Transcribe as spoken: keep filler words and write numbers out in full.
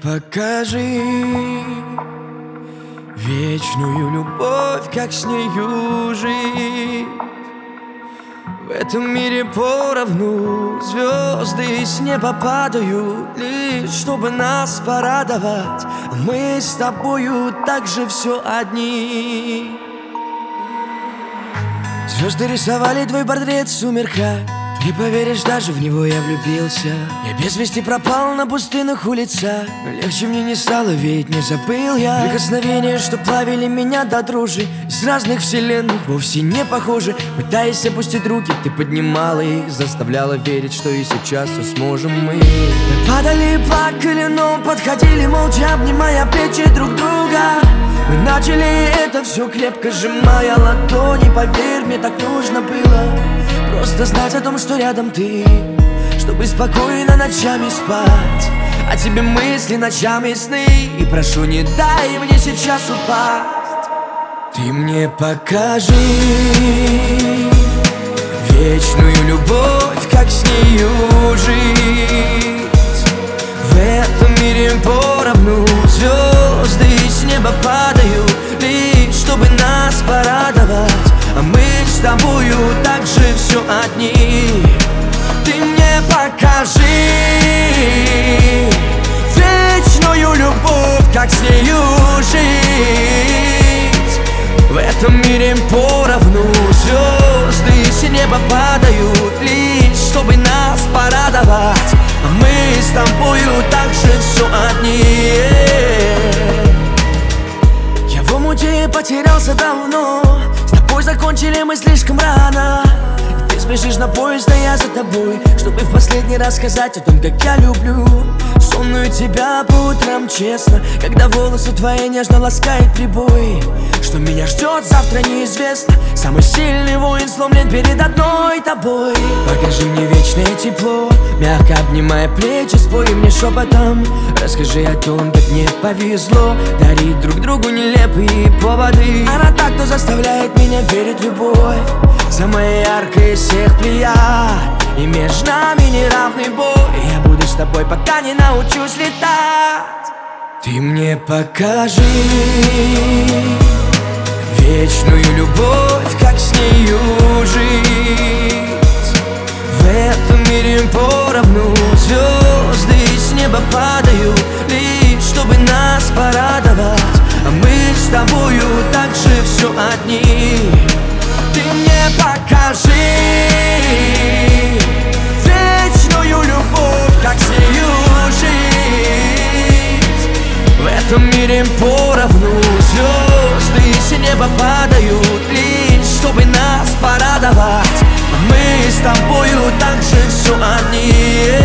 покажи вечную любовь, как с нею жить. В этом мире поровну звезды с неба падают, лишь чтобы нас порадовать, а мы с тобою также все одни. Звезды рисовали твой портрет в сумерках, не поверишь, даже в него я влюбился. Я без вести пропал на пустынных улицах, но легче мне не стало, ведь не забыл я прикосновения, что плавили меня до дрожи. Из разных вселенных вовсе не похожи. Пытаясь опустить руки, ты поднимала их, заставляла верить, что и сейчас все сможем мы. Мы падали и плакали, но подходили молча, обнимая плечи друг друга. Мы начали это все крепко сжимая ладони. Поверь, мне так нужно было просто знать о том, что рядом ты, чтобы спокойно ночами спать. О тебе мысли ночами сны, и прошу, не дай мне сейчас упасть. Ты мне покажи вечную любовь, как с нею жить. В этом мире поровну звезды с неба падают, лишь чтобы нас порадовать, а мы с тобою также все одни. Ты мне покажи вечную любовь, как с нею жить. В этом мире поровну звезды с неба падают, лишь чтобы нас порадовать, а мы с тобою также все одни. Я в омуте потерялся давно, с тобой закончили мы слишком рано. Ты спешишь на поезд, а я за тобой, чтобы в последний раз сказать о том, как я люблю сонную тебя по утрам честно, когда волосы твои нежно ласкает прибой. Что меня ждет завтра неизвестно. Самый сильный воин сломлен перед одной тобой. Покажи мне вечное тепло, мягко обнимая плечи, спой мне шепотом. Расскажи о том, как мне повезло дарить друг другу нелепые поводы. Она так, кто заставляет меня верить в любовь, самая яркая из всех плеяд, и между нами неравный бой. Я буду с тобой, пока не научусь летать. Ты мне покажи вечную любовь, как с нею жить. В этом мире поровну звезды с неба падают, лишь чтобы нас порадовать, а мы с тобою также все одни. Ты мне покажи вечную любовь, как с нею жить. В этом мире поровну звезды с неба падают, лишь чтобы нас порадовать, а мы с тобою также все одни.